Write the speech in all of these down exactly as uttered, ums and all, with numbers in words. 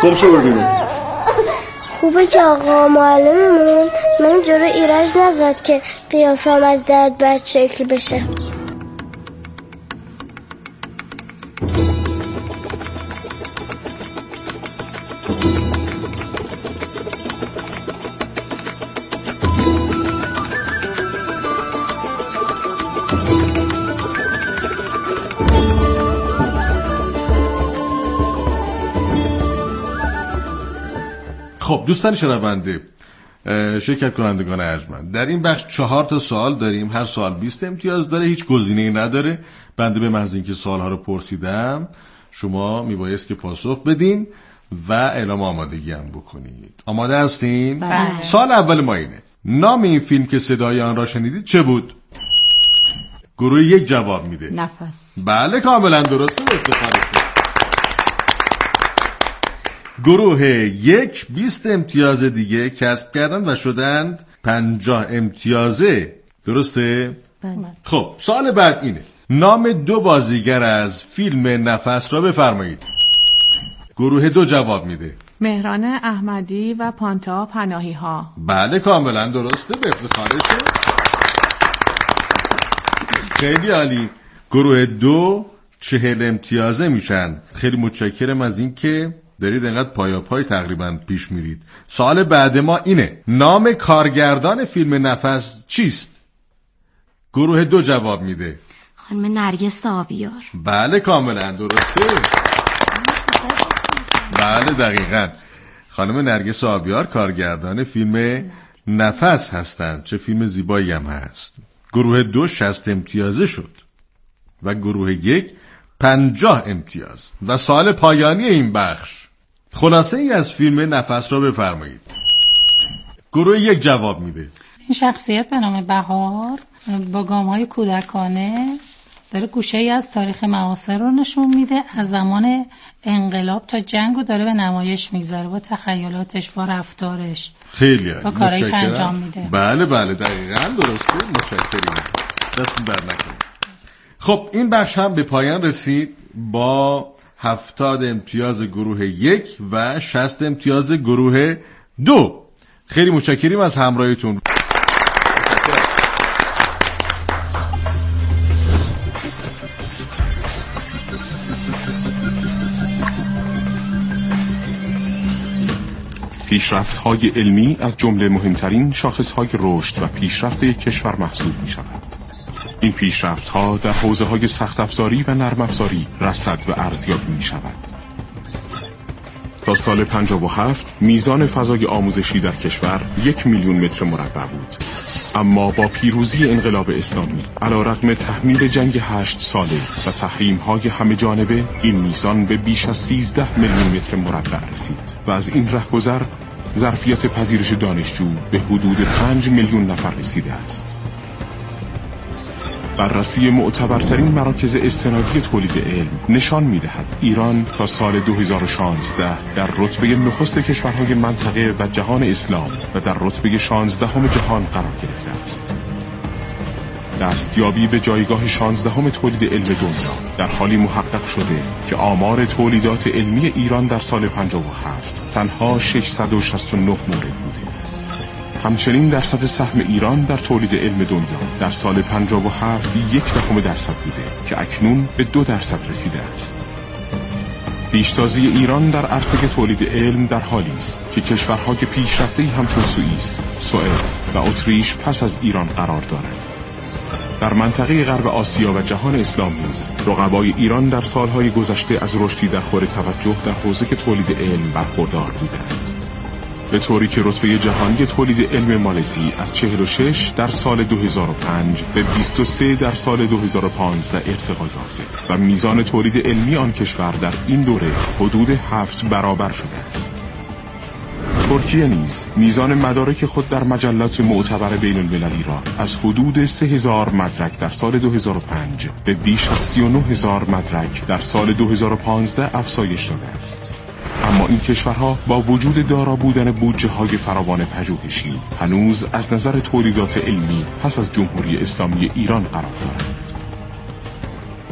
خوب شو ببینیم. خوبه که آقا معلممون من جلو ایرج نزد که قیافم از درد بد شکل بشه. خب دوستان شنونده، شرکت کنندگان ارجمند، در این بخش چهار تا سوال داریم. هر سوال بیست امتیاز داره، هیچ گزینه‌ای نداره. بنده به محض اینکه سوال‌ها رو پرسیدم شما میبایست که پاسخ بدین و اعلام آمادگی هم بکنید. آماده هستین؟ بله. سوال اول ما اینه: نام این فیلم که صدای آن را شنیدید چه بود؟ گروه یک جواب میده. نفس. بله کاملا درسته. افتخارتون. گروه یک بیست امتیاز دیگه کسب کردن و شدند پنجاه امتیازه. درسته؟ بله. خب سوال بعد اینه: نام دو بازیگر از فیلم نفس را بفرمایید. گروه دو جواب میده. مهران احمدی و پانتا پناهی ها. بله کاملا درسته. به افتخارشون. خیلی عالی. گروه دو چهل امتیازه میشن. خیلی متشکرم از این که دارید انقدر پایا پای تقریبا پیش میرید. سوال بعد ما اینه: نام کارگردان فیلم نفس چیست؟ گروه دو جواب میده. خانم نرگس آبیار. بله کاملا درسته. بله دقیقاً خانم نرگس آبیار کارگردان فیلم نفس هستند. چه فیلم زیبایی هم هست. گروه دو شصت امتیازه شد و گروه یک پنجاه امتیاز. و سوال پایانی این بخش: خلاصه ای از فیلم نفس را بفرمایید. گروه یک جواب میده. این شخصیت به نام بهار با گام‌های کودکانه داره گوشه‌ای از تاریخ معاصر رو نشون میده، از زمان انقلاب تا جنگ رو داره به نمایش میگذاره با تخیلاتش، با رفتارش، خیلی با کارهایی که انجام میده. بله بله دقیقاً درسته. متشکرم. دست بر نکنید. خب این بخش هم به پایان رسید با هفتاد امتیاز گروه یک و شصت امتیاز گروه دو. خیلی متشکریم از همراهیتون. پیشرفت‌های علمی از جمله مهمترین شاخص‌های رشد و پیشرفت یک کشور محسوب می‌شود. این پیشرفت‌ها در حوزه‌های سخت افزاری و نرم افزاری رصد و ارزیابی می‌شود. تا سال پنجاه و هفت میزان فضای آموزشی در کشور یک میلیون متر مربع بود. اما با پیروزی انقلاب اسلامی علیرغم تحمیل جنگ هشت ساله و تحریم‌های همه جانبه، این میزان به بیش از سیزده میلیون متر مربع رسید و از این رهگذر ظرفیت پذیرش دانشجو به حدود پنج میلیون نفر رسیده است. بررسی معتبرترین مراکز استنادی تولید علم نشان می‌دهد ایران تا سال دو هزار و شانزده در رتبه نخست کشورهای منطقه و جهان اسلام و در رتبه شانزدهم جهان قرار گرفته است. دستیابی به جایگاه شانزدهم تولید علم دنیا در حالی محقق شده که آمار تولیدات علمی ایران در سال پنجاه و هفت تنها ششصد و شصت و نه مورد بوده. همچنین درصد سهم ایران در تولید علم دنیا در سال پنجاه و هفت یک دهم درصد بوده که اکنون به دو درصد رسیده است. پیشتازی ایران در عرصه تولید علم در حالی است که کشورهای پیشرفته‌ای همچون سوئیس، سوئد و اتریش پس از ایران قرار دارند. در منطقه غرب آسیا و جهان اسلام نیز رقبای ایران در سالهای گذشته از رشدی در خور توجه در حوزه تولید علم برخوردار بودند. به طوری که رتبه جهانی تولید علم مالزی از چهل و شش در سال دو هزار و پنج به بیست و سه در سال دو هزار و پانزده ارتقا یافته و میزان تولید علمی آن کشور در این دوره حدود هفت برابر شده است. ترکیه نیز میزان مدارک خود در مجلات معتبر بین المللی را از حدود سه هزار مدرک در سال دو هزار و پنج به بیش از سی و نه هزار مدرک در سال دو هزار و پانزده افزایش داده است. اما این کشورها با وجود دارا بودن بودجه های فراوان پژوهشی هنوز از نظر تولیدات علمی پس از جمهوری اسلامی ایران قرار دارند.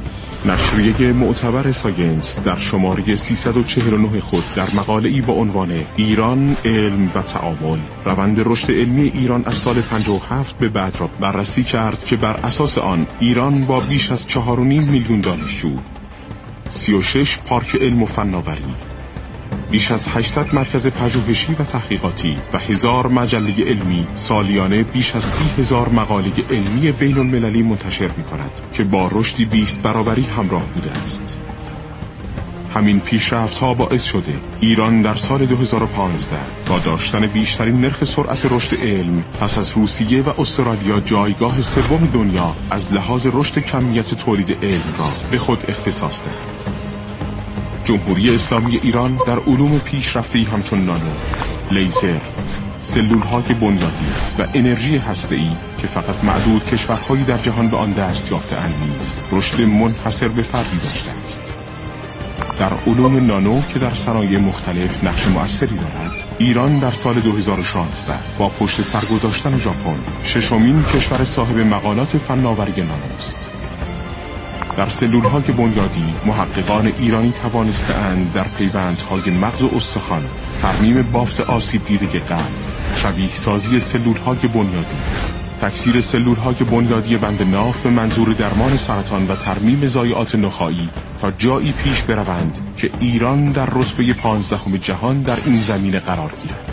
نشریه معتبر ساینس در شماره سیصد و چهل و نه خود در مقاله‌ای با عنوان ایران، علم و تعامل، روند رشد علمی ایران از سال پنجاه و هفت به بعد را بررسی کرد که بر اساس آن ایران با بیش از چهار و نیم میلیون دانشجو، سی و شش پارک علم و فناوری، بیش از هشتصد مرکز پژوهشی و تحقیقاتی و هزار مجله علمی سالیانه بیش از سی هزار مقاله علمی بین المللی منتشر می کند که با رشدی بیست برابری همراه بوده است. همین پیشرفت ها باعث شده ایران در سال دو هزار و پانزده با داشتن بیشترین نرخ سرعت رشد علم پس از روسیه و استرالیا جایگاه سوم دنیا از لحاظ رشد کمیت تولید علم را به خود اختصاص دهد. جمهوری اسلامی ایران در علوم پیشرفته‌ای همچون نانو، لیزر، سلول‌های بنیادی و انرژی هسته‌ای که فقط معدود کشورهایی در جهان به آن دست یافته‌اند نیز رشد منحصر به فردی داشته است. در علوم نانو که در صنایع مختلف نقش مؤثری دارد، ایران در سال دو هزار و شانزده با پشت سر گذاشتن ژاپن ششمین کشور صاحب مقالات فناوری نانو است. در سلول‌های بنیادی محققان ایرانی توانسته‌اند در پیوندهای مغز و استخوان ترمیم بافت آسیب دیده قلب، شبیه سازی سلول‌های بنیادی، تکثیر سلول‌های بنیادی بند ناف به منظور درمان سرطان و ترمیم ضایعات نخاعی تا جایی پیش بروند که ایران در رتبه پانزدهم جهان در این زمینه قرار گیرد.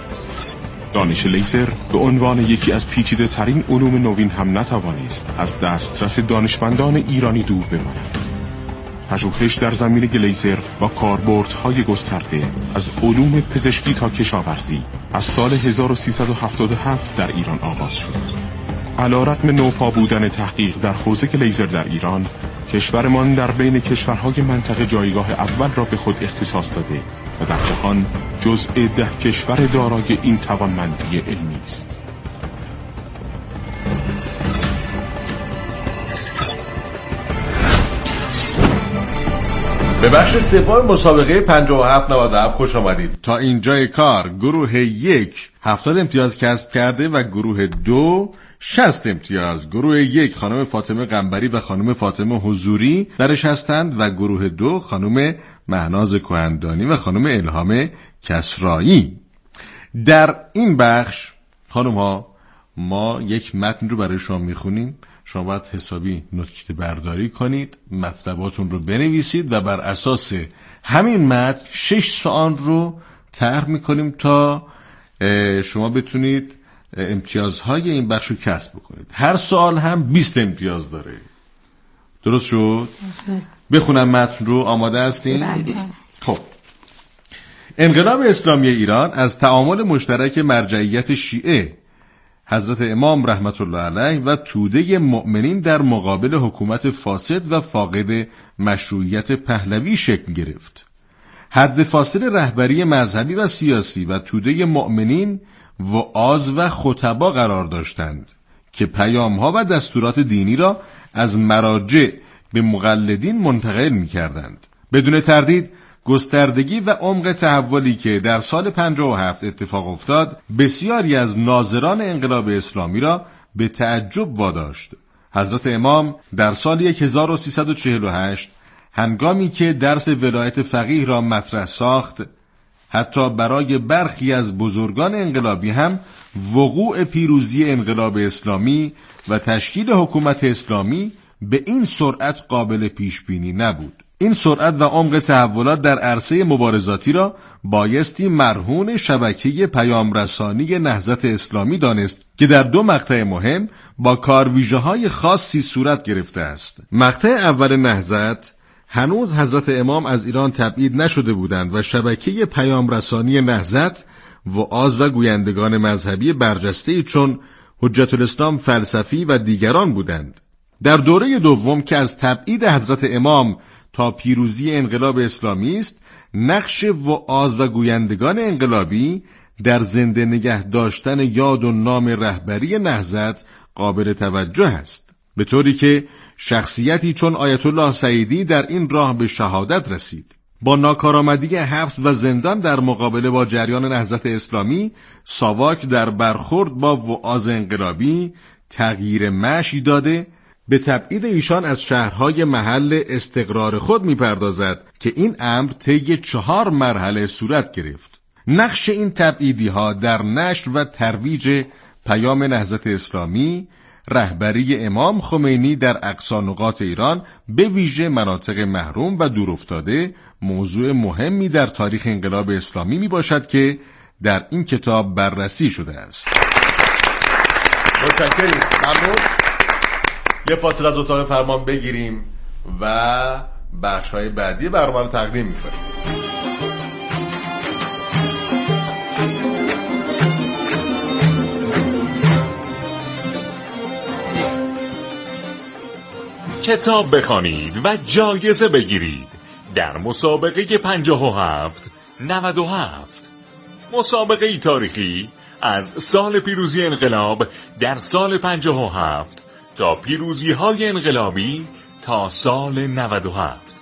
دانش لیزر به عنوان یکی از پیچیده ترین علوم نوین هم نتوانست از دسترس دانشمندان ایرانی دور بماند. پژوهش در زمینه لیزر با کاربردهای گسترده از علوم پزشکی تا کشاورزی از سال هزار و سیصد و هفتاد و هفت در ایران آغاز شد. علی‌رغم نوپا بودن تحقیق در حوزه لیزر در ایران، کشورمان در بین کشورهای منطقه جایگاه اول را به خود اختصاص داده و در جهان جزء ده کشور دارای این توانمندی علمی است. به بخش سوم مسابقه پنجاه و هفت نود و هفت خوش آمدید. تا اینجای کار گروه یک هفتاد امتیاز کسب کرده و گروه دو شصت امتیاز. گروه یک خانم فاطمه قنبری و خانم فاطمه حضوری درش هستند و گروه دو خانم مهناز کهندانی و خانم الهام کسرایی. در این بخش خانم ها ما یک متن رو برای شما میخونیم، شما باید حسابی نکته برداری کنید، مطلباتون رو بنویسید و بر اساس همین متن شش سوال رو طرح میکنیم تا شما بتونید امتیازهای این بخش رو کسب بکنید. هر سوال هم بیست امتیاز داره. درست شد؟ بخونم متن رو. آماده هستین؟ خب، انقلاب اسلامی ایران از تعامل مشترک مرجعیت شیعه حضرت امام رحمت الله علیه و توده مؤمنین در مقابل حکومت فاسد و فاقد مشروعیت پهلوی شکل گرفت. حد فاصل رهبری مذهبی و سیاسی و توده مؤمنین وعاظ و خطبا قرار داشتند که پیام‌ها و دستورات دینی را از مراجع به مقلدین منتقل می‌کردند. بدون تردید گستردگی و عمق تحولی که در سال پنجاه و هفت اتفاق افتاد بسیاری از ناظران انقلاب اسلامی را به تعجب واداشت. حضرت امام در سال هزار و سیصد و چهل و هشت هنگامی که درس ولایت فقیه را مطرح ساخت، حتی برای برخی از بزرگان انقلابی هم وقوع پیروزی انقلاب اسلامی و تشکیل حکومت اسلامی به این سرعت قابل پیش بینی نبود. این سرعت و عمق تحولات در عرصه مبارزاتی را بایستی مرهون شبکه پیام رسانی نهضت اسلامی دانست که در دو مقطع مهم با کارویژه‌های خاصی صورت گرفته است. مقطع اول نهضت هنوز حضرت امام از ایران تبعید نشده بودند و شبکه پیام رسانی نهضت وعاظ و گویندگان مذهبی برجسته‌ای چون حجت الاسلام فلسفی و دیگران بودند. در دوره دوم که از تبعید حضرت امام تا پیروزی انقلاب اسلامی است، نقش وعاظ و گویندگان انقلابی در زنده نگه داشتن یاد و نام رهبری نهضت قابل توجه است، به طوری که شخصیتی چون آیت الله سعیدی در این راه به شهادت رسید. با ناکارآمدی حبس و زندان در مقابله با جریان نهضت اسلامی، ساواک در برخورد با وعاظ انقلابی تغییر مشی داده به تبعید ایشان از شهرهای محل استقرار خود می‌پردازد که این امر طی چهار مرحله صورت گرفت. نقش این تبعیدی ها در نشر و ترویج پیام نهضت اسلامی، رهبری امام خمینی در اقصا نقاط ایران به ویژه مناطق محروم و دورافتاده موضوع مهمی در تاریخ انقلاب اسلامی می باشد که در این کتاب بررسی شده است. متشکریم. ممنون. یه فاصله از اتاق فرمان بگیریم و بخش‌های بعدی برنامه رو تقدیم می‌کنیم. کتاب بخوانید و جایزه بگیرید در مسابقه پنجاه و هفت نود و هفت. مسابقه تاریخی از سال پیروزی انقلاب در سال پنجاه و هفت تا پیروزی های انقلابی تا سال نود و هفت.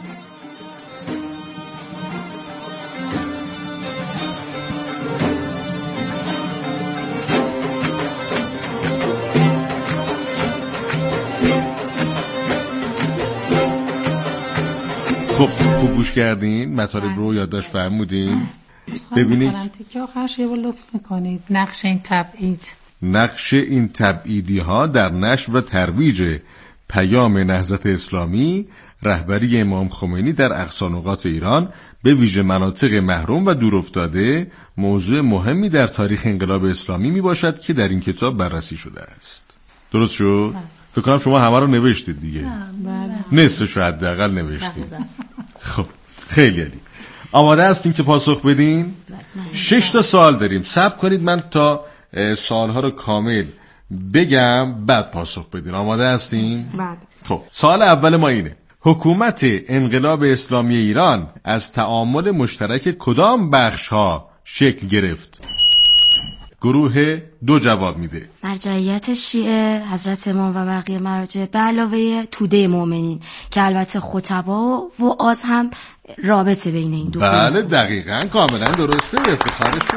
خب خوب گوش کردین؟ مطالب رو یادداشت فرمودین؟ ببینید که آخرش یه لطف میکنید نقش این تبعید نقش این تبعیدی ها در نشر و ترویج پیام نهضت اسلامی، رهبری امام خمینی در اقصا نقاط ایران به ویژه مناطق محروم و دورافتاده موضوع مهمی در تاریخ انقلاب اسلامی می باشد که در این کتاب بررسی شده است. درست شد؟ فکر کنم شما همه رو نوشتید دیگه. نصفش رو حداقل نوشتید. خب خیلی عالی. آماده هستیم که پاسخ بدین؟ شش تا سوال داریم. صبر کنید من تا سوالها رو کامل بگم بعد پاسخ بدین. آماده هستین؟ بله. خب سوال اول ما اینه: حکومت انقلاب اسلامی ایران از تعامل مشترک کدام بخش ها شکل گرفت؟ گروه دو جواب میده. مرجعیت شیعه، حضرت امام و بقیه مراجع به علاوه توده مؤمنین که البته خطبا و وعاظ هم رابطه بین این دو. بله دقیقاً کاملا درسته. افتخارشون.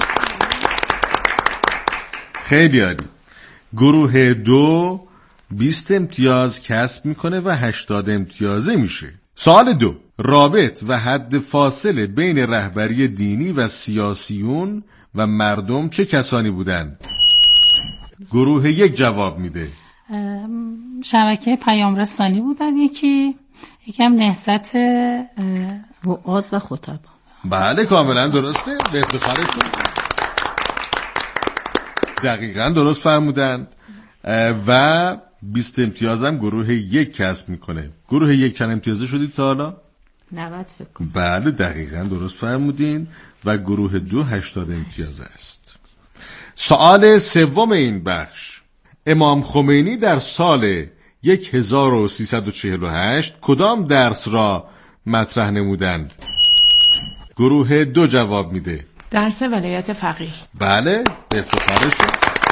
خیلی عالی. گروه دو بیست امتیاز کسب میکنه و هشتاد امتیازه میشه. سوال دو: رابط و حد فاصله بین رهبری دینی و سیاسیون و مردم چه کسانی بودند؟ گروه یک جواب میده. شبکه پیام رسانی بودن، یکی یکم نهضت وعاظ و خطبا. بله کاملا درسته. به افتخارشون. دقیقاً درست فرمودن. و بیست امتیاز هم گروه یک کسب میکنه. گروه یک چند امتیازه شدید تا حالا؟ نود فکر کنم. بله دقیقاً درست فرمودین. و گروه دو هشتاد امتیاز است. سوال سوم این بخش: امام خمینی در سال هزار و سیصد و چهل و هشت کدام درس را مطرح نمودند؟ گروه دو جواب میده. درس ولایت فقیه. بله به افتخارشون.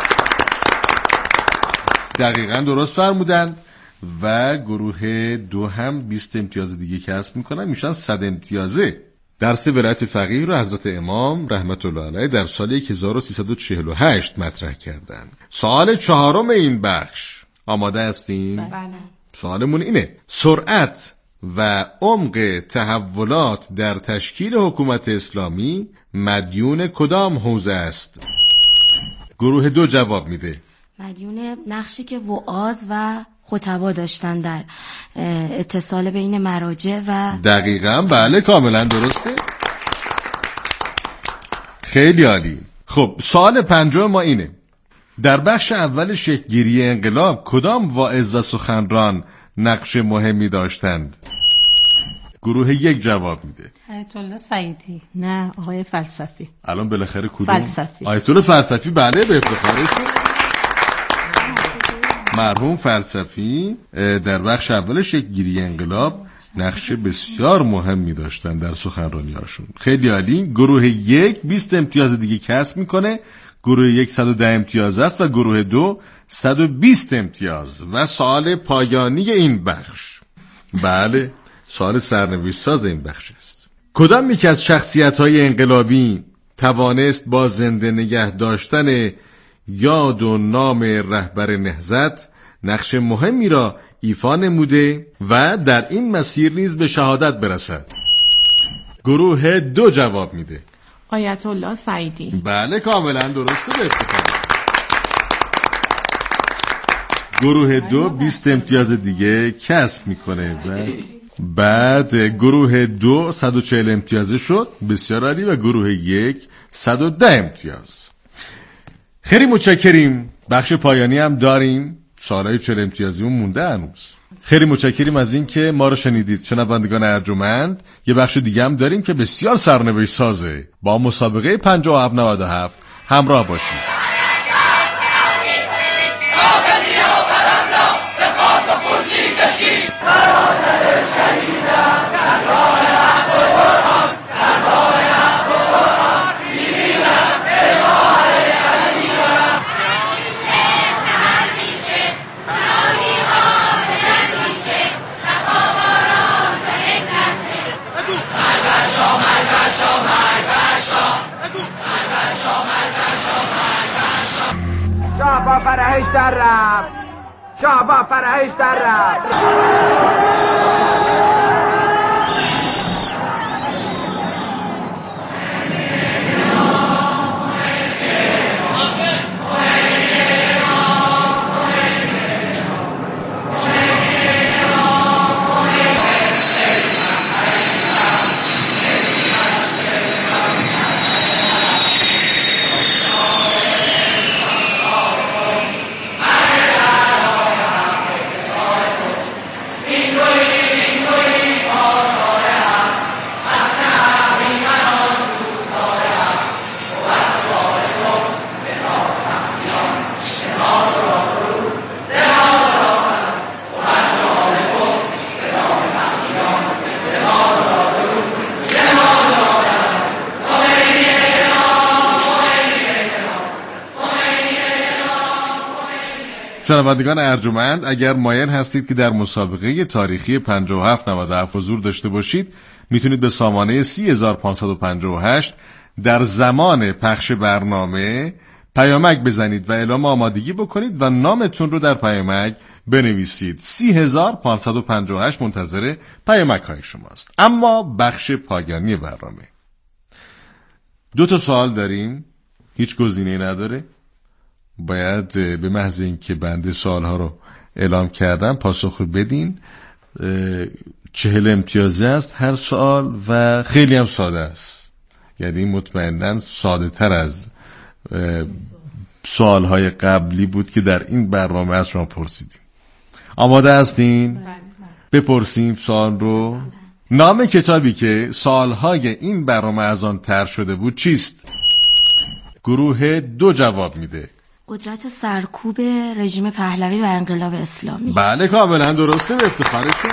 دقیقاً درست فرمودند. و گروه دو هم بیست امتیاز دیگه کسب میکنن، میشن صد امتیازه. درس ولایت فقیه رو حضرت امام رحمت الله علیه در سال هزار و سیصد و چهل و هشت مطرح کردند. سوال چهارم این بخش. آماده هستین؟ بله. سوالمون اینه: سرعت و عمق تحولات در تشکیل حکومت اسلامی مدیون کدام حوزه است؟ گروه دو جواب میده. مدیون نقشی که وعاظ و خطبا داشتن در اتصال بین مراجع و دقیقاً بله کاملا درسته. خیلی عالی. خب سوال پنجم ما اینه: در بخش اول شکل‌گیری انقلاب کدام واعظ و سخنران نقش مهمی داشتند؟ گروه یک جواب میده. آیت الله سعیدی. نه آقای فلسفی. الان بالاخره کدوم؟ فلسفی. آیت الله فلسفی. بله به افتخارشون. مرحوم فلسفی در بخش اول شکل‌گیری انقلاب نقش بسیار مهمی داشتن در سخنرانی‌هاشون. خیلی عالی. گروه یک بیست امتیاز دیگه کسب میکنه. گروه یک صد و ده امتیاز است و گروه دو صد و بیست امتیاز. و سوال پایانی این بخش، بله سوال سرنوشت ساز این بخش است: کدام یکی از شخصیت‌های انقلابی توانست با زنده نگه داشتن یاد و نام رهبر نهضت نقش مهمی را ایفا نموده و در این مسیر نیز به شهادت برسد. گروه دو جواب میده. آیت الله سعیدی. بله کاملا درسته، به افتخار. گروه دو بیست امتیاز دیگه کسب میکنه و بعد گروه دو صد و چهل امتیازه شد، بسیار عالی، و گروه یک صد و ده امتیاز. خیلی متشکریم. بخش پایانی هم داریم، سوالای چهل امتیازیمون مونده هنوز. خیلی متشکریم از این که ما رو شنیدید شنوندگان ارجمند. یه بخش دیگه هم داریم که بسیار سرنوشت سازه. با مسابقه پنجاه و هفت نود و هفت همراه باشید. شاه با فرهش در رفت، شاه با فرهش در رفت. شنوندگان ارجمند، اگر مایل هستید که در مسابقه تاریخی پنجاه و هفت نود و هفت حضور داشته باشید، میتونید به سامانه سی هزار و پانصد و پنجاه و هشت در زمان پخش برنامه پیامک بزنید و اعلام آمادگی بکنید و نامتون رو در پیامک بنویسید. سی هزار و پانصد و پنجاه و هشت منتظر پیامک های شماست. اما بخش پایانی برنامه، دو تا سوال داریم، هیچ گزینه‌ای نداره. باید به محض اینکه بنده سوالها رو اعلام کردم پاسخ بدین. چهل امتیازه است هر سوال و خیلی هم ساده است، یعنی مطمئناً ساده تر از سوالهای قبلی بود که در این برنامه از شما پرسیدیم. آماده هستین؟ بپرسیم سوال رو. نام کتابی که سالهای این برنامه از آن طرح شده بود چیست؟ گروه دو جواب میده. قدرت سرکوب رژیم پهلوی و انقلاب اسلامی. بله کاملا درسته، به افتخارشون.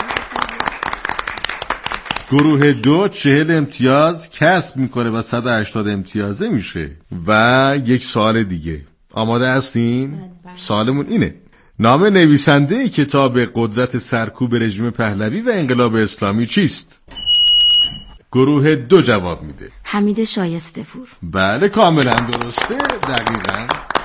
گروه دو چهل امتیاز کسب میکنه و صد و هشتاد امتیازه میشه. و یک سوال دیگه. آماده هستین؟ سوالمون اینه: نام نویسنده کتاب قدرت سرکوب رژیم پهلوی و انقلاب اسلامی چیست؟ گروه دو جواب میده. حمید شایسته پور. بله کاملا درسته، دقیقاً.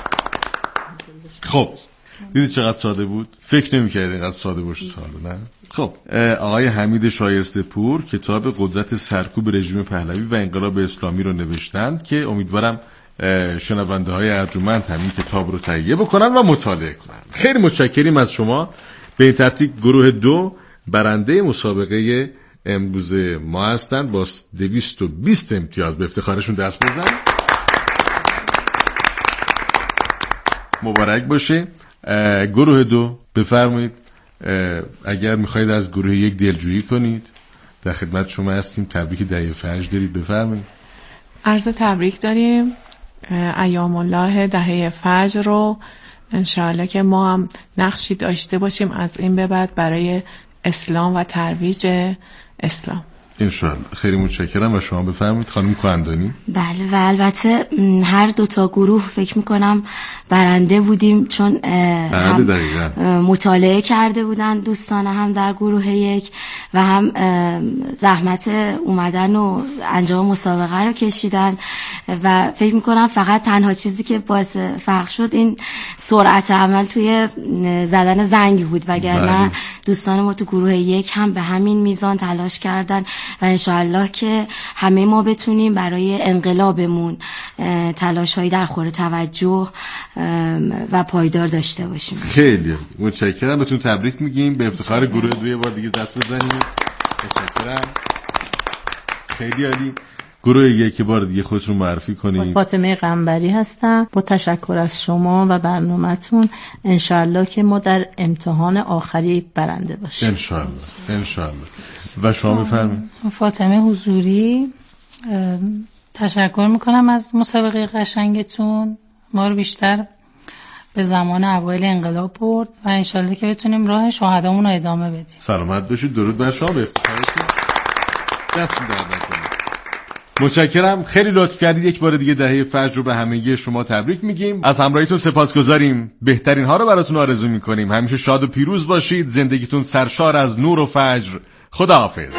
خب دیدید چقدر ساده بود؟ فکر نمی‌کردید اینقدر ساده باشه سوال، نه؟ خب آقای حمید شایسته پور کتاب قدرت سرکوب رژیم پهلوی و انقلاب اسلامی رو نوشتند که امیدوارم شنونده های ارجمند همین کتاب رو تهیه بکنن و مطالعه کنن. خیلی متشکریم از شما. به این ترتیب گروه دو برنده مسابقه امروز ما هستند با دویست و بیست امتیاز. به افتخارشون دست بزن. مبارک باشه. گروه دو بفرمایید، اگر میخواید از گروه یک دلجویی کنید در خدمت شما هستیم. تبریک دهه فجر دارید، بفرمایید. عرض تبریک داریم، ایام الله دهه فجر رو انشاءالله که ما هم نقشی داشته باشیم از این به بعد برای اسلام و ترویج اسلام. انشالله. خیلی متشکرم و شما بفرمایید خانم کاندانی. بله و البته هر دوتا گروه فکر میکنم برنده بودیم، چون هم مطالعه کرده بودن دوستان هم در گروه یک و هم زحمت اومدن و انجام مسابقه رو کشیدن و فکر میکنم فقط تنها چیزی که باعث فرق شد این سرعت عمل توی زدن زنگ بود، وگرنه دوستان ما تو گروه یک هم به همین میزان تلاش کردن و انشاءالله که همه ما بتونیم برای انقلابمون تلاش هایی در خور توجه و پایدار داشته باشیم. خیلی متشکرم، بهتون تبریک میگیم، به افتخار گروه دو یه بار دیگه دست بزنیم. متشکرم، خیلی عالی. گروه یک بار دیگه خودتون معرفی کنید. فاطمه قنبری هستم. با تشکر از شما و برنامه‌تون انشالله که ما در امتحان آخری برنده باشیم. انشالله انشالله. و شما بفرمایید. فاطمه حضوری، تشکر میکنم از مسابقه قشنگتون، ما رو بیشتر به زمان اوایل انقلاب برد و انشالله که بتونیم راه شهدامون رو ادامه بدیم. سلامت باشید. درود بر شما، به افتخارتون. دست درد نکنید. متشکرم، خیلی لطف کردید. یک بار دیگه دهه فجر رو به همگی شما تبریک میگیم. از همراهیتون سپاسگزاریم. بهترین ها رو براتون آرزو میکنیم. همیشه شاد و پیروز باشید. زندگیتون سرشار از نور و فجر. خداحافظ.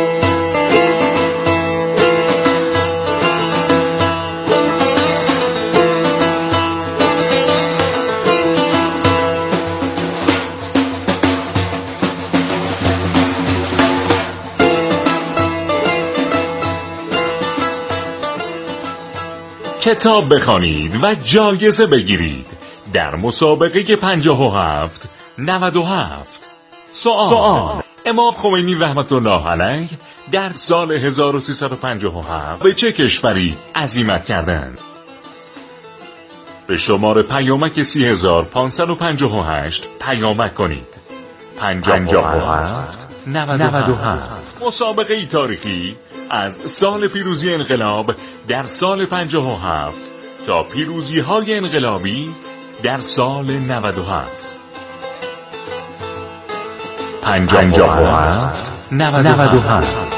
کتاب بخوانید و جایزه بگیرید در مسابقه پنجاه و هفت نود و هفت. سوال, سوال. امام خمینی رحمت الله علیه در سال هزار و سیصد و پنجاه و هفت به چه کشوری عزیمت کردند؟ به شماره پیامک سی هزار پانصد و پنجاه و هشت پیامک کنید. پنجاه و هفت نود و هفت. مسابقه ای تاریخی از سال پیروزی انقلاب در سال پنجاه و هفت تا پیروزی های انقلابی در سال نود و هفت. پنجاه و هفت نود و هفت.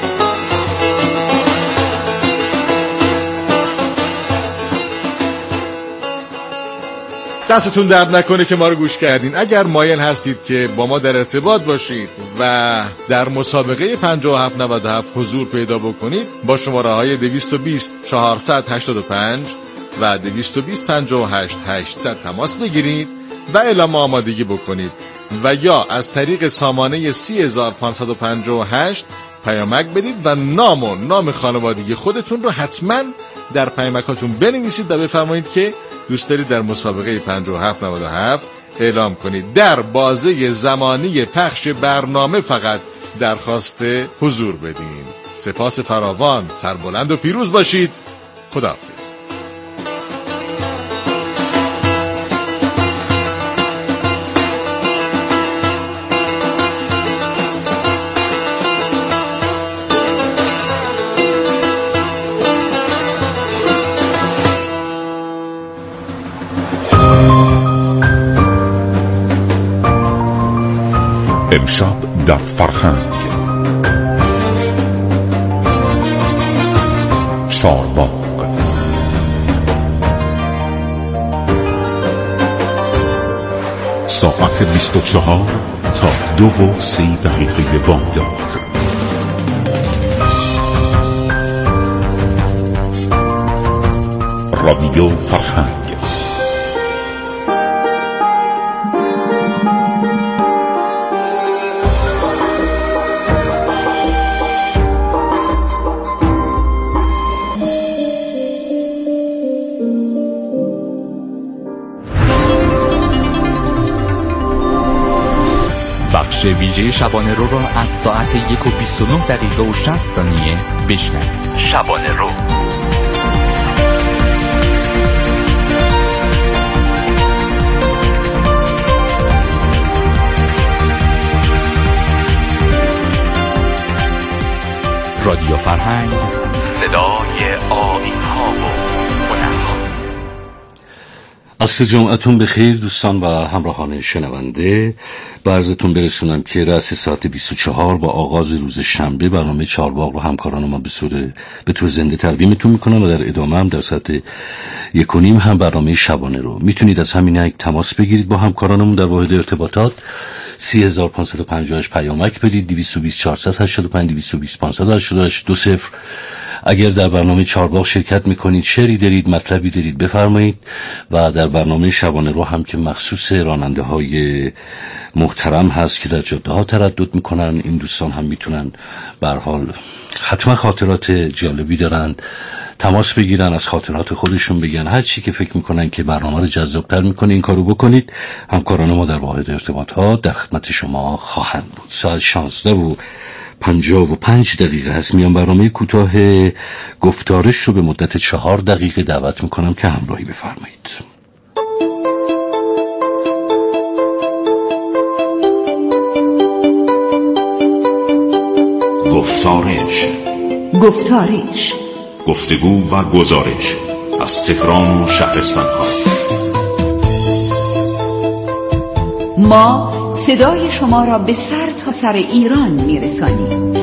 دستتون درد نکنه که ما رو گوش کردین. اگر مایل هستید که با ما در ارتباط باشید و در مسابقه پنجاه و هفت نود و هفت حضور پیدا بکنید، با شماره های دویست و بیست چهارصد و هشتاد و پنج و دویست و بیست پنجاه و هشت هشتصد تماس بگیرید و اعلام آمادگی بکنید و یا از طریق سامانه سی هزار پانصد و پنجاه و هشت پیامک بدید و نام و نام خانوادگی خودتون رو حتما در پیامکاتون بنویسید و بفرمایید که دوست دارید در مسابقه پنجاه و هفت نود و هفت اعلام کنید. در بازه زمانی پخش برنامه فقط درخواست حضور بدین. سپاس فراوان، سربلند و پیروز باشید. خداحافظ. امشب در فرهنگ چارباغ. ساعت بیست و چهار تا دو و سی دقیقه بامداد. رادیو فرهنگ. بخش ویژه شبانه رو را از ساعت یک و بیست و نه دقیقه و شصت ثانیه بشنوید. شبانه رو رادیو فرهنگ، صدای آیین ها و هنرها. عصر جمعتون بخیر دوستان و همراهان شنونده. به عرضتون برسونم که رأس ساعت بیست و چهار با آغاز روز شنبه برنامه چهارباغ رو همکاران ما به صورت به طور زنده تقدیمتون میکنن و در ادامه هم در ساعت یک و نیم هم برنامه شبانه رو میتونید از همین یک تماس بگیرید با همکارانمون در واحد ارتباطات سی هزار و پانصد و پنجاه و هشت پیامک بدید، دویست و بیست چهارصد و هشتاد و پنج دویست و بیست پانصد و هشتاد و هشت دو صفر. اگر در برنامه چهارباغ شرکت میکنید، شعری دارید، مطلبی دارید، بفرمایید. و در برنامه شبانه رو هم که مخصوص راننده های محترم هست که در جاده ها تردد میکنن، این دوستان هم میتونن به هر حال حتما خاطرات جالبی دارن، تماس بگیرن، از خاطرات خودشون بگن، هر چی که فکر میکنن که برنامه رو جذابتر میکنه این کارو بکنید. همکاران ما در واحد ارتباط ها در خدمت شما خواهند بود. ساعت شانزده و پنجاه و پنج دقیقه هست. میان برنامه کوتاه گفتارش رو به مدت چهار دقیقه دعوت میکنم که همراهی بفرمایید. گفتارش گفتارش گفتگو و گزارش از تهران و شهرستان‌ها. ما صدای شما را به سر تا سر ایران میرسانیم.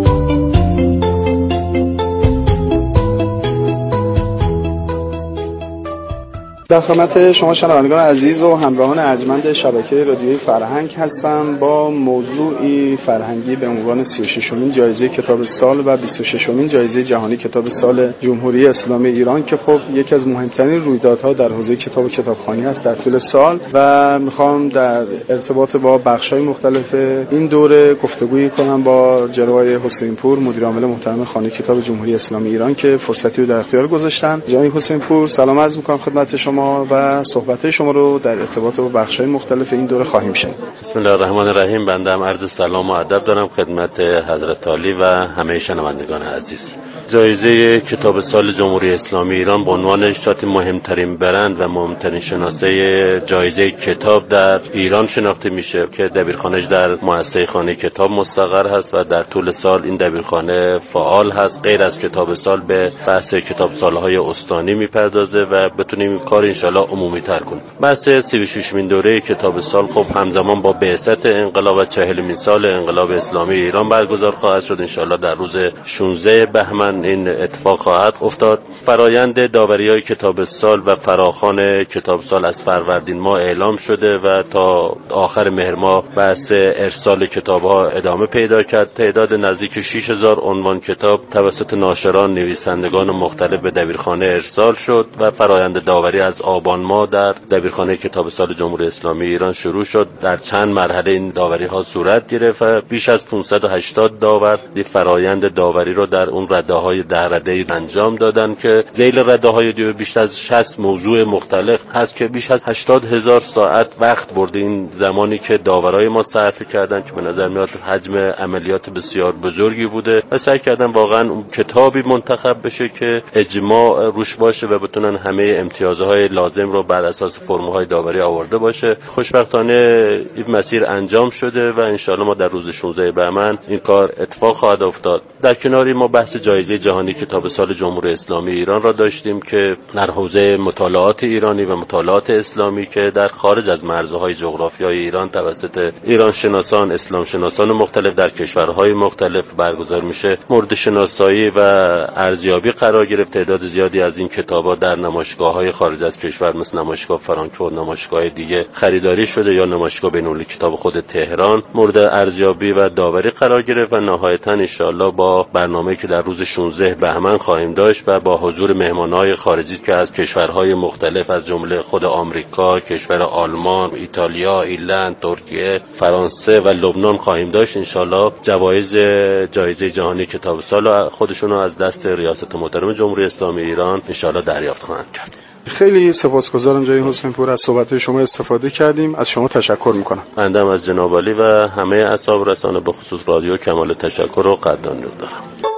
در خدمت شما شنوندگان عزیز و همراهان ارجمند شبکه رادیویی فرهنگ هستم با موضوعی فرهنگی به عنوان سی و ششمین جایزه کتاب سال و بیست و ششمین جایزه جهانی کتاب سال جمهوری اسلامی ایران که خب یکی از مهمترین رویدادها در حوزه کتاب و کتابخوانی است در طول سال، و میخوام در ارتباط با بخش‌های مختلف این دوره گفتگویی کنم با جناب حسین پور، مدیر عامل محترم خانه کتاب جمهوری اسلامی ایران که فرصتی رو در اختیار گذاشتن. جناب حسین پور، سلام عرض می‌کنم خدمت شما و صحبت‌های شما رو در ارتباط با بخش‌های مختلف این دوره خواهیم شنید. بسم الله الرحمن الرحیم. بنده هم عرض سلام و ادب دارم خدمت حضرت عالی و همه شنوندگان عزیز. جایزه کتاب سال جمهوری اسلامی ایران به عنوان اشتات مهمترین برند و مهمترین شناسه جایزه کتاب در ایران شناخته میشه که دبیرخانه‌اش در مؤسسه خانه کتاب مستقر هست و در طول سال این دبیرخانه فعال هست. غیر از کتاب سال به بحث کتاب سال‌های استانی میپردازه و بتونیم کار انشالله عمومی تر کنیم. بحث سی و ششمین دوره کتاب سال خب همزمان با بعثت انقلاب و چهلمین سال انقلاب اسلامی ایران برگزار خواهد شد. انشالله در روز شانزده بهمن این اتفاق خواهد افتاد. فرایند داوری‌های کتاب سال و فراخوان کتاب سال از فروردین ماه اعلام شده و تا آخر مهر ماه بحث ارسال کتاب‌ها ادامه پیدا کرد. تعداد نزدیک شش هزار عنوان کتاب توسط ناشران، نویسندگان مختلف به دبیرخانه ارسال شد و فرایند داوری از آبان ماه در دبیرخانه کتاب سال جمهوری اسلامی ایران شروع شد. در چند مرحله این داوری‌ها صورت گرفت و بیش از پانصد و هشتاد داور فرایند داوری رو در اون رده‌های ده رده‌ای انجام دادن که ذیل رده‌های دیو بیش از شصت موضوع مختلف هست که بیش از هشتاد هزار ساعت وقت برده این زمانی که داورای ما صرف کردن که به نظر میاد حجم عملیات بسیار بزرگی بوده و سعی کردن واقعا اون کتابی منتخب بشه که اجماع روش باشه و بتونن همه امتیازهای لازم رو بر اساس فرم‌های داوری آورده باشه. خوشبختانه این مسیر انجام شده و انشالله ما در روز شانزده بهمن این کار اتفاق خواهد افتاد. در کناری ما بحث جایزه جهانی کتاب سال جمهوری اسلامی ایران را داشتیم که در حوزه مطالعات ایرانی و مطالعات اسلامی که در خارج از مرزهای جغرافیایی ایران توسط ایران شناسان، اسلام شناسان مختلف در کشورهای مختلف برگزار میشه، مورد شناسایی و ارزیابی قرار گرفت. تعداد زیادی از این کتاب‌ها در نمایشگاه‌های خارج از کشور مثل نمایشگاه فرانکفورت، نمایشگاه دیگه خریداری شده یا نمایشگاه بین‌المللی کتاب خود تهران مورد ارزیابی و داوری قرار گرفت و نهایتاً ان شاءالله با برنامه‌ای که در روز شانزده بهمن خواهیم داشت و با حضور مهمان‌های خارجی که از کشورهای مختلف از جمله خود آمریکا، کشور آلمان، ایتالیا، ایرلند، ترکیه، فرانسه و لبنان خواهیم داشت. ان شاءالله جوایز جایزه جهانی کتاب سال خودشون رو از دست ریاست محترم جمهوری اسلامی ایران ان شاءالله دریافت خواهند کرد. خیلی سپاسگزارم جناب حسین پور، از صحبت‌های شما استفاده کردیم. از شما تشکر می‌کنم. بنده هم از جناب عالی و همه اصحاب رسانه به خصوص رادیو کمال تشکر و قدردانی دارم.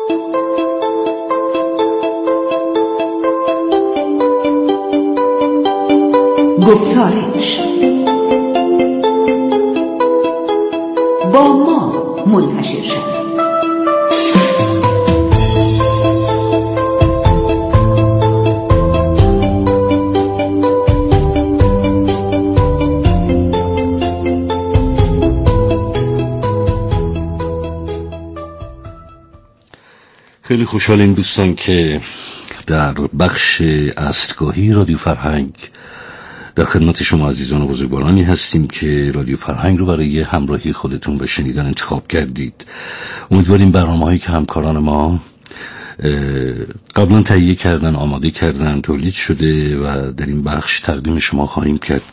گفتارش با ما منتشر شد. خیلی خوشحالیم دوستان که در بخش اصلگاهی رادیو فرهنگ در خدمت شما عزیزان و بزرگوارانی هستیم که رادیو فرهنگ رو برای همراهی خودتون و شنیدن انتخاب کردید. امیدواریم برنامه‌هایی که همکاران ما قبلا تهیه کردن، آماده کردن، تولید شده و در این بخش تقدیم شما خواهیم کرد